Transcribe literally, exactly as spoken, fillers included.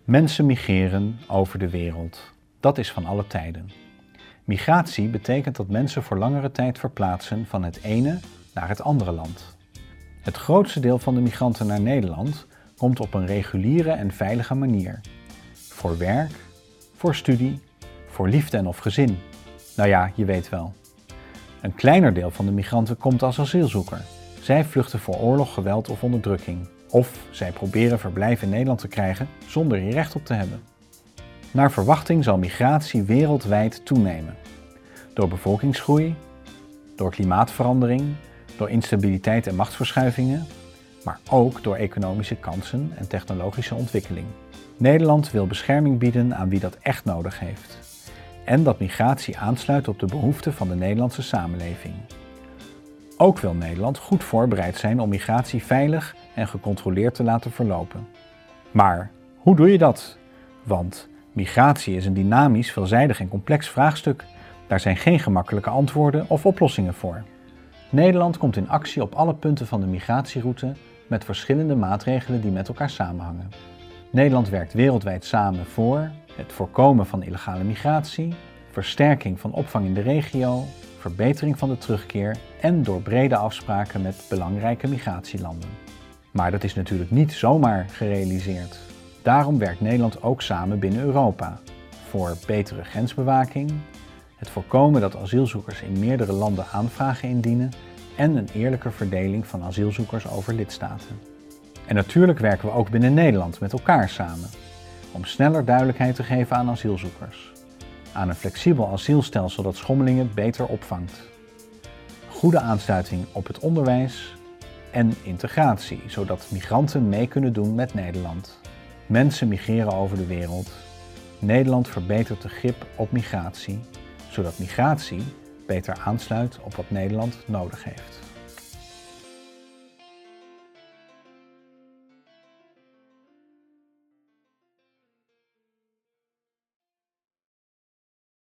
Mensen migreren over de wereld. Dat is van alle tijden. Migratie betekent dat mensen voor langere tijd verplaatsen van het ene naar het andere land. Het grootste deel van de migranten naar Nederland komt op een reguliere en veilige manier. Voor werk, voor studie, voor liefde en of gezin. Nou ja, je weet wel. Een kleiner deel van de migranten komt als asielzoeker. Zij vluchten voor oorlog, geweld of onderdrukking. Of zij proberen verblijf in Nederland te krijgen zonder hier recht op te hebben. Naar verwachting zal migratie wereldwijd toenemen. Door bevolkingsgroei, door klimaatverandering, door instabiliteit en machtsverschuivingen, maar ook door economische kansen en technologische ontwikkeling. Nederland wil bescherming bieden aan wie dat echt nodig heeft. En dat migratie aansluit op de behoeften van de Nederlandse samenleving. Ook wil Nederland goed voorbereid zijn om migratie veilig en gecontroleerd te laten verlopen. Maar hoe doe je dat? Want migratie is een dynamisch, veelzijdig en complex vraagstuk. Daar zijn geen gemakkelijke antwoorden of oplossingen voor. Nederland komt in actie op alle punten van de migratieroute met verschillende maatregelen die met elkaar samenhangen. Nederland werkt wereldwijd samen voor het voorkomen van illegale migratie, versterking van opvang in de regio, verbetering van de terugkeer en door brede afspraken met belangrijke migratielanden. Maar dat is natuurlijk niet zomaar gerealiseerd. Daarom werkt Nederland ook samen binnen Europa voor betere grensbewaking, het voorkomen dat asielzoekers in meerdere landen aanvragen indienen en een eerlijke verdeling van asielzoekers over lidstaten. En natuurlijk werken we ook binnen Nederland met elkaar samen om sneller duidelijkheid te geven aan asielzoekers, aan een flexibel asielstelsel dat schommelingen beter opvangt, goede aansluiting op het onderwijs en integratie, zodat migranten mee kunnen doen met Nederland. Mensen migreren over de wereld. Nederland verbetert de grip op migratie, zodat migratie beter aansluit op wat Nederland nodig heeft.